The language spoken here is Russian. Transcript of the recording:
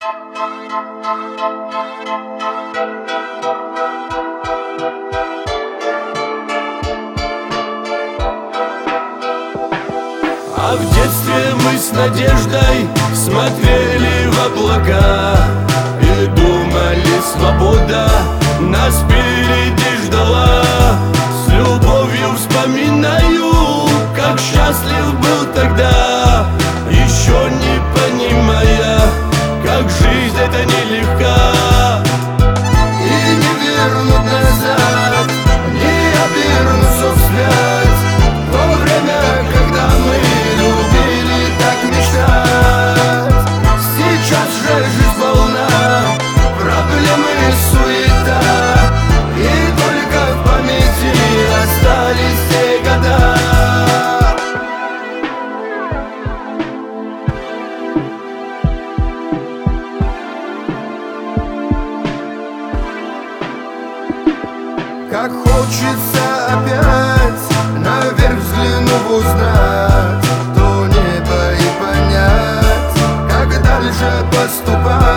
А в детстве мы с надеждой смотрели в облака и думали, свобода нас впереди ждала. С любовью вспоминаю, как счастлив был тогда, еще не понимая, как жизнь это нелегка. И не вернуть назад, не обернуться вспять то время, когда мы любили так мечтать. Сейчас же жизнь полна, проблемы, суета, и только в памяти остались те года. Как хочется опять наверх взглянув, узнать то небо и понять, как дальше поступать.